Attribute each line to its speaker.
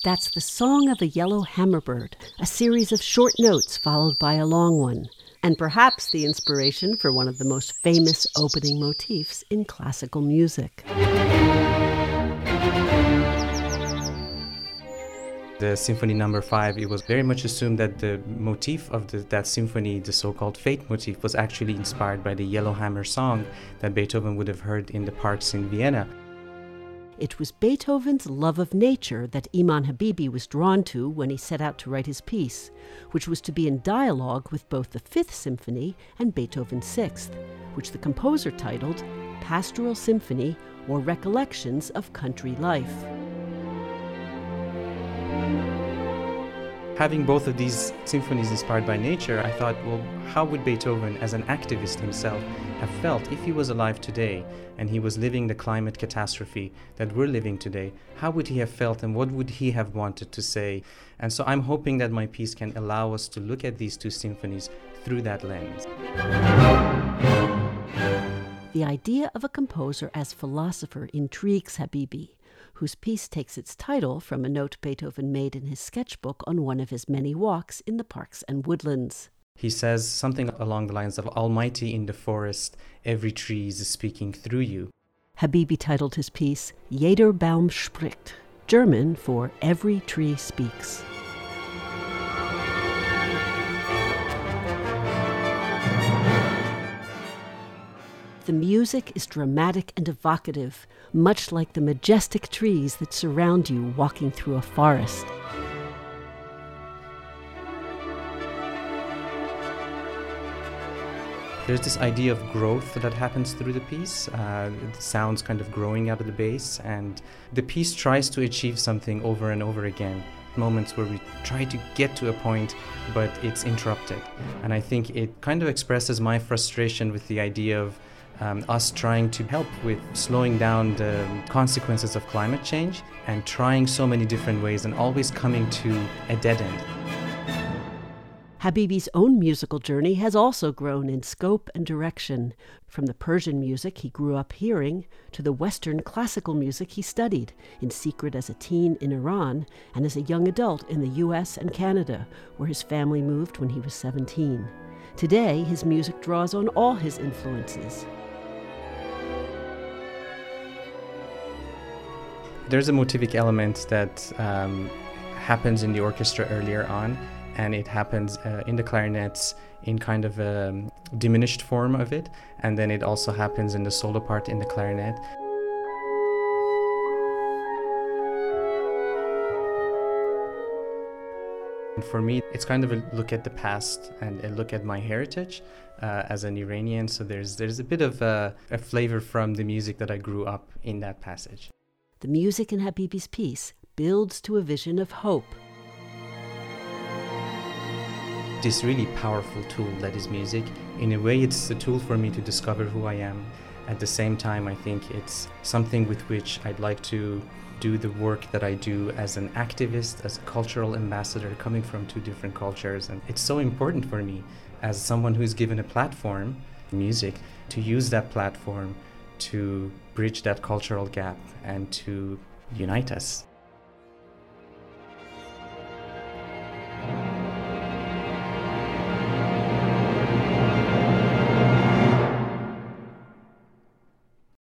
Speaker 1: That's the Song of a Yellow Hammerbird, a series of short notes followed by a long one, and perhaps the inspiration for one of the most famous opening motifs in classical music.
Speaker 2: The Symphony No. 5, it was very much assumed that the motif of that symphony, the so-called Fate motif, was actually inspired by the Yellowhammer song that Beethoven would have heard in the parks in Vienna.
Speaker 1: It was Beethoven's love of nature that Iman Habibi was drawn to when he set out to write his piece, which was to be in dialogue with both the Fifth Symphony and Beethoven's Sixth, which the composer titled Pastoral Symphony or Recollections of Country Life.
Speaker 2: Having both of these symphonies inspired by nature, I thought, well, how would Beethoven, as an activist himself, have felt if he was alive today and he was living the climate catastrophe that we're living today? How would he have felt and what would he have wanted to say? And so I'm hoping that my piece can allow us to look at these two symphonies through that lens.
Speaker 1: The idea of a composer as philosopher intrigues Habibi, whose piece takes its title from a note Beethoven made in his sketchbook on one of his many walks in the parks and woodlands.
Speaker 2: He says something along the lines of, "Almighty in the forest, every tree is speaking through you."
Speaker 1: Habibi titled his piece, Jeder Baum spricht, German for Every Tree Speaks. The music is dramatic and evocative, much like the majestic trees that surround you walking through a forest.
Speaker 2: There's this idea of growth that happens through the piece, the sounds kind of growing out of the bass, and the piece tries to achieve something over and over again. Moments where we try to get to a point, but it's interrupted. And I think it kind of expresses my frustration with the idea of us trying to help with slowing down the consequences of climate change and trying so many different ways and always coming to a dead end.
Speaker 1: Habibi's own musical journey has also grown in scope and direction, from the Persian music he grew up hearing to the Western classical music he studied, in secret as a teen in Iran and as a young adult in the US and Canada, where his family moved when he was 17. Today, his music draws on all his influences.
Speaker 2: There's a motivic element that happens in the orchestra earlier on, and it happens in the clarinets in kind of a diminished form of it, and then it also happens in the solo part in the clarinet. And for me, it's kind of a look at the past and a look at my heritage as an Iranian, so there's a bit of a flavor from the music that I grew up in that passage.
Speaker 1: The music in Habibi's piece builds to a vision of hope.
Speaker 2: This really powerful tool that is music, in a way it's a tool for me to discover who I am. At the same time, I think it's something with which I'd like to do the work that I do as an activist, as a cultural ambassador coming from two different cultures. And it's so important for me, as someone who's given a platform, music, to use that platform to bridge that cultural gap and to unite us.